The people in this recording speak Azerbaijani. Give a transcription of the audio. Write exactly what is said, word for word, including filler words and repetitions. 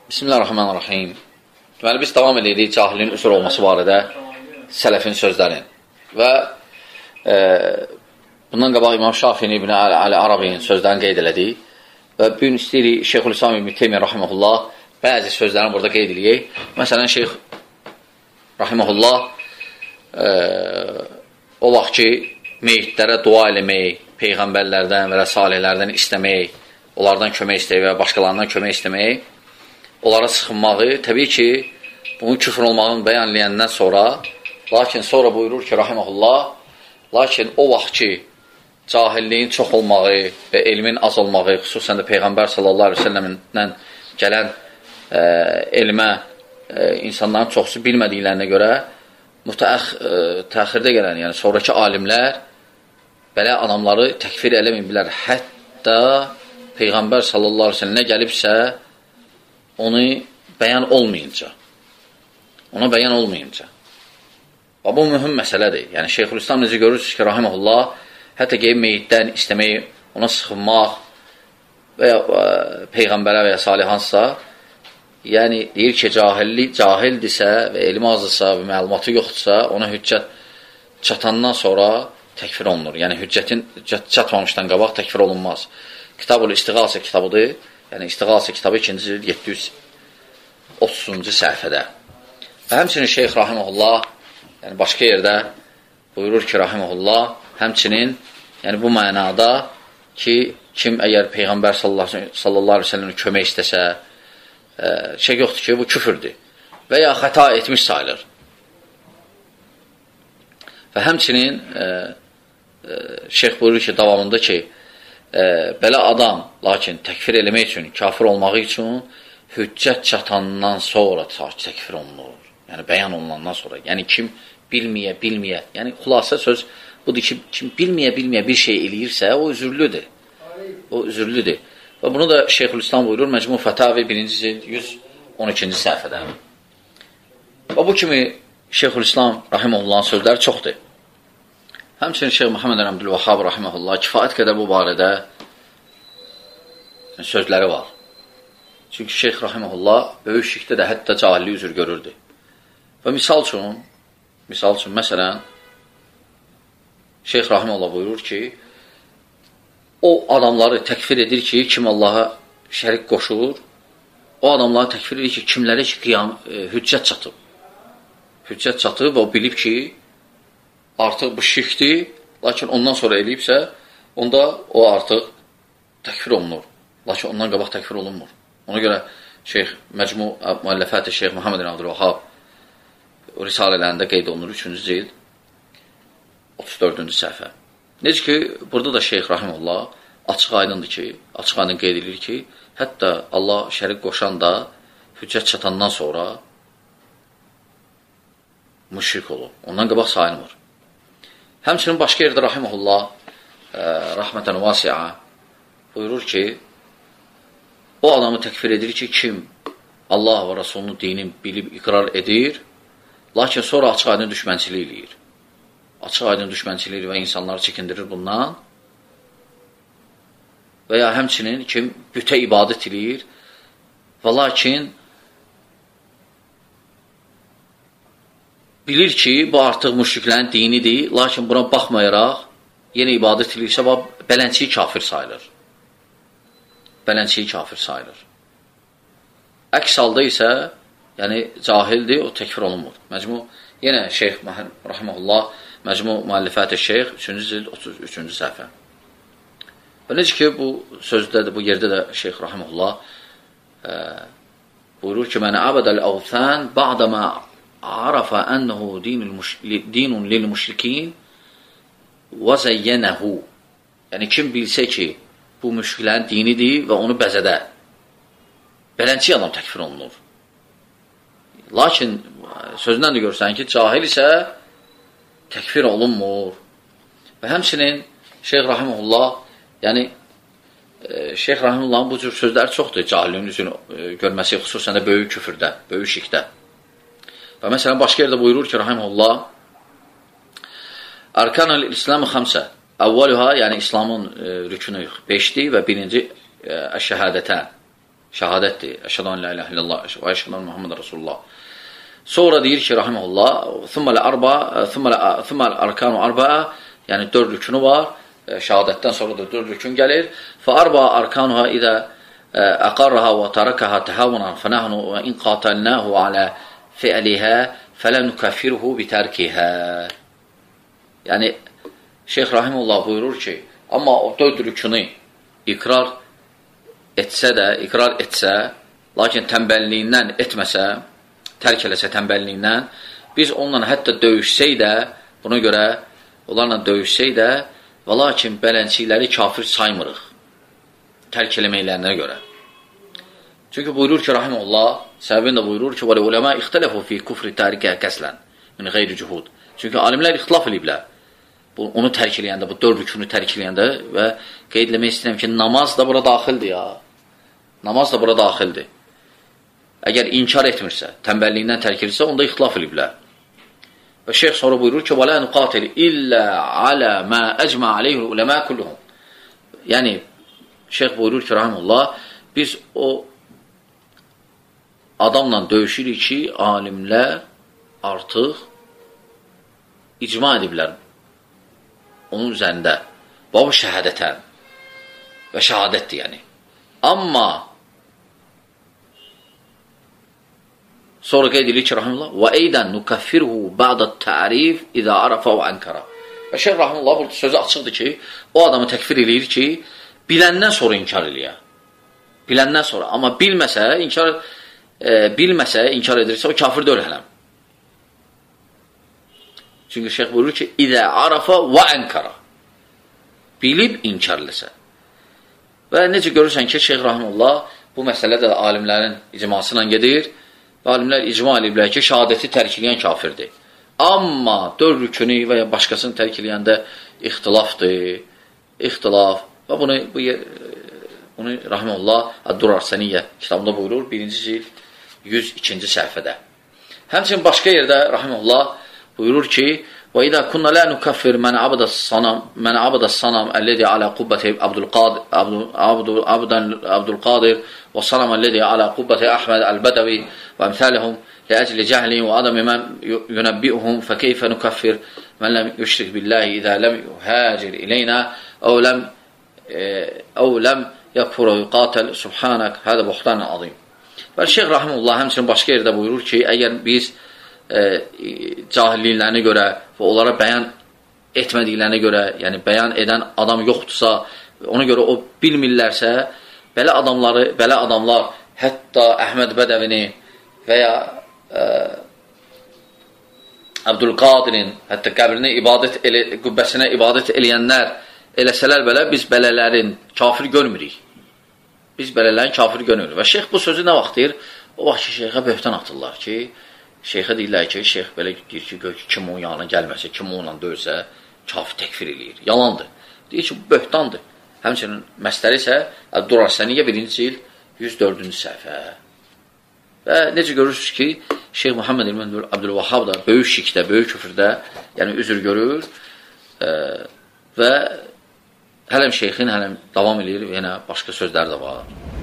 Bismillahirrahmanirrahim. Deməli, biz davam edirik cahilin üsul olması barədə sələfin sözlərin. Və e, bundan qabaq İmam Şafii ibn Əl-Arabinin sözlərini qeyd elədik. Və bu gün istəyirik Şeyxülislam ibn Teymiyyə rahimehullah bəzi sözlərini burada qeyd edək. Məsələn, Şeyx rahimehullah e, o vaxt ki, meyitlərə dua eləmək, peyğəmbərlərdən və salihlərdən istəmək, onlardan kömək istəmək və başqalarından kömək istəmək, onlara sıxınmağı, təbii ki, bunun küfr olmağını bəyanlayəndən sonra, lakin sonra buyurur ki, rahiməhullah, lakin o vaxt ki, cahilliyin çox olmağı və elmin az olmağı, xüsusən də Peyğəmbər sallallahu aleyhi ve sellemdən gələn e, elmə e, insanların çoxsu bilmədiklərinə görə mütəəx, e, təxirdə gələn, yəni sonraki alimlər belə adamları təkfir eləməyiblər. Hətta Peyğəmbər sallallahu aleyhi ve sellem nə gəlibsə, onu bəyan olmayınca, ona bəyan olmayınca. Və bu mühüm məsələdir. Yəni, Şeyxülislam necə görürsünüz ki, rahiməhullah, hətta qeyb meyitdən istəməyi, ona sıxınmaq və ya ə, Peyğəmbərə və ya salihansısa, yəni, deyir ki, cahillik, cahildirsə və elmi azdırsa və məlumatı yoxdursa, ona hüccət çatandan sonra təkfir olunur. Yəni, hüccətin çatmamışdan qabaq təkfir olunmaz. Kitab-ül İstiğasə kitabıdır. Yəni, İstiğasə kitabı ikinci yeddi yüz otuzuncu səhifədə. Və həmçinin Şeyx rahiməhullah, yəni başqa yerdə buyurur ki, rahiməhullah, həmçinin, yəni bu mənada ki, kim əgər Peyğəmbər sallallahu aleyhi ve sellem'in kömək istəsə, e, şey yoxdur ki, bu küfürdür və ya xəta etmiş sayılır. Və həmçinin e, e, Şeyx buyurur ki, davamında ki, E, belə adam, lakin təkfir eləmək üçün, kafir olmağı üçün hüccət çatandan sonra təkfir olunur. Yəni, bəyan olunandan sonra. Yəni, kim bilməyə, bilməyə, yəni, xülasə söz budur ki, kim bilməyə, bilməyə bir şey eləyirsə, o üzürlüdür. O üzürlüdür. Və bunu da Şeyxülislam buyurur, Məcmu Fətavi birinci yüz on ikinci səhifədə. Və bu kimi Şeyxülislam rahiməhullahın sözləri çoxdur. Həmçinin Şeyx Muhammed Əbdülvahhab rahiməhullah kifayət qədər bu barədə sözləri var. Çünki Şeyx rahiməhullah böyük şirkdə də hətta cahillik üzr görürdü. Və misal üçün, misal üçün, məsələn, Şeyx rahiməhullah buyurur ki, o adamları təkfir edir ki, kim Allaha şərik qoşur, o adamları təkfir edir ki, kimlərə ki, qiyam, e, hüccət çatıb. Hüccət çatıb və o bilib ki, artıq bu şirkdir, lakin ondan sonra eləyibsə, onda o artıq təkfir olunur. Lakin ondan qabaq təkfir olunmur. Ona görə Şeyx Məcmu Müəllifəti Şeyx Muhammed Əbdülvahhab risalələrində qeyd olunur, üçüncü cild, otuz dördüncü səhifə. Necə ki, burada da Şeyx Rahimullah açıq aydındır ki, açıq aydın qeyd edilir ki, hətta Allah şərik qoşan da hüccət çatandan sonra müşrik olur. Ondan qabaq sayılmır. Həmçinin başqa yerdə rahiməhullah rəhmətən vasi'a buyurur ki, o adamı təkfir edir ki, kim Allah və Rasulunun dinini bilib iqrar edir, lakin sonra açıq aydın düşmənçilik eləyir. Açıq aydın düşmənçilik və insanları çəkindirir bundan və ya həmçinin kim bütə ibadət eləyir və lakin bilir ki, bu artıq müşriklərin dinidir, lakin buna baxmayaraq, yenə ibadət edirsə, bələnçiyi kafir sayılır. Bələnçiyi kafir sayılır. Əks halda isə, yəni cahildir, o təkfir olunmur. Məcmu, yenə Şeyx Rahiməhullah, Məcmu Müəllifəti Şeyx, üçüncü cild, otuz üçüncü səhifə. Və necə ki, bu sözdə də, bu yerdə də Şeyx Rahiməhullah e, buyurur ki, Mənə əbədəl-əvthən ba'dəmə arafa ennehu dinun lil müşrikin və zəyyənəhu. Yəni, kim bilsə ki, bu müşriklərin dinidir və onu bəzədə. Belənçi adam təkfir olunur. Lakin, sözündən də görsən ki, cahil isə təkfir olunmur. Və həmçinin Şeyx Rahiməhullah, yəni, Şeyx Rahiməhullahın bu cür sözləri çoxdur, cahilin üzünü görməsi, xüsusən də böyük küfürdə, böyük şirkdə. Və məsələn, başqa yerdə buyurur ki, rahiməhullah, Arkanul İslamı xamsə, əvvəluha, yəni İslamın e, rükünü beşdir və birinci e, şəhadətən, şəhadətdir. Əşhədu an la ilahe illallah və əşhədu enne Muhammedən Rasulullah. Sonra deyir ki, rahimehullah, thumma al-arba, thumma al-arkanu arba, yəni dörd rükünü var. Şəhadətdən sonra da dörd rükün gəlir. Fa arba arkanuha idə aqarraha və tarakaha təhavvunan fənahnu və in qatalnahu ala fi'liha fələnukaffirhu bitərkihə. Yəni, Şeyx Rahimullah buyurur ki, amma o dörd rükünü iqrar etsə də, iqrar etsə, lakin tənbəlliyindən etməsə, tərk eləsə tənbəlliyindən, biz onunla hətta döyüşsək də, buna görə onlarla döyüşsək də, və lakin bələnçikləri kafir saymırıq, tərk eləməklərinə görə. Çünki buyurur ki, Rahimullah, səbəbində buyurur ki, وَلَوْلَمَا اِخْتَلَفُوا فِي كُفْرِ تَارِكَ كَسْلًا مِنْ غَيْرِ جُهُودٍ. Çünki alimlər ixtilaf ediblər. Onu tərk eləyəndə, bu dörd rükünü tərk eləyəndə və qeyd eləmək istəyirəm ki, namaz da bura daxildir ya. Namaz da bura daxildir. Əgər inkar etmirsə, tənbəlliyindən tərk edirsə, onda ixtilaf ediblər. Və şeyx sonra buyurur ki, وَلَا نُقَاتِلِ إِلَّا عَلَى مَا أَجْمَعَ عَلَيْهُ الْعُلَمَا كُلُّهُمْ. Yəni, şeyx buyurur ki, Rahimullah, biz o adamla döyüşürük ki, alimlər artıq icma ediblər onun üzərində. Babu şəhədətən və şəhadətdir, yəni. Amma sonra qeyd edir ki, Rahimullah, وَاَيْدًا نُكَفِّرْهُ بَعْدَ التَّعْرِيفِ اِذَا عَرَفَ وَاَنْكَرَ. Və şeyh Rahimullah burada sözü açıqdır ki, o adamı təkfir eləyir ki, biləndən sonra inkar eləyə. Biləndən sonra. Amma bilməsə, inkar, e, bilməsə, inkar edirsə, o kafir deyil hələm. Çünki şeyh buyurur ki, İdə arafa və ənkara. Bilib inkar eləsə. Və necə görürsən ki, şeyh Rahimullah bu məsələdə də alimlərin icması ilə gedir və alimlər icma ediblər ki, şəhadəti tərk eləyən kafirdir. Amma dörd rükünü və ya başqasını tərk eləyəndə ixtilafdır, ixtilaf və bunu, bu, bunu Rahimullah Ad-Durar Səniyyə kitabında buyurur, birinci cild yüz ikinci səhifədə. Həmçinin başqa yerdə Rahimullah buyurur ki, وَإِذَا كُنَّ لَا نُكَفِّرْ مَنْ عَبَدَ الصَّنَمْ مَنْ عَبَدَ الصَّنَمْ الَّذِي عَلَى قُبَّةِ عَبْدُ الْقَادِرِ وَالصَّنَمَ الَّذِي عَلى قُبَّةِ أَحْمَدَ الْبَدَوِي وَأَمْثَالِهُمْ لأجل جهل وعدم من ينبئهم فكيف نكفر من لم يشرك بالله إذا لم يهاجر إلينا أو لم أو لم يكفر ويقاتل سبحانك هذا بهتان عظيم. Və Şeyx Rahimullah həmçinin başqa yerdə buyurur ki, əgər biz e, cahilliklərinə görə və onlara bəyan etmədiklərinə görə, yəni bəyan edən adam yoxdursa, ona görə o bilmirlərsə, belə adamları, belə adamlar hətta Əhməd Bədəvini və ya ə, Abdülqadirin, hətta qəbrinə ibadət elə, qübbəsinə ibadət eləyənlər eləsələr belə, biz belələrin kafir görmürük. Biz belələrin kafir görmürük. Və şeyx bu sözü nə vaxt deyir? O vaxt ki, şeyxə böhtən atırlar ki, şeyxə deyirlər ki, şeyx belə deyir ki, gör ki, kim onun yanına gəlməsə, kim onunla döysə, kafir təkfir eləyir. Yalandır. Deyir ki, bu böhtandır. Həmçinin məsləri isə Ad-Durar Səniyyə birinci cild yüz dördüncü səhifə. Və necə görürsünüz ki, Şeyx Muhammed İbn Abdülvahhab da böyük şirkdə, böyük küfrdə, yəni üzr görür e, və hələm şeyxin hələm davam edir, yenə başqa sözlər də var.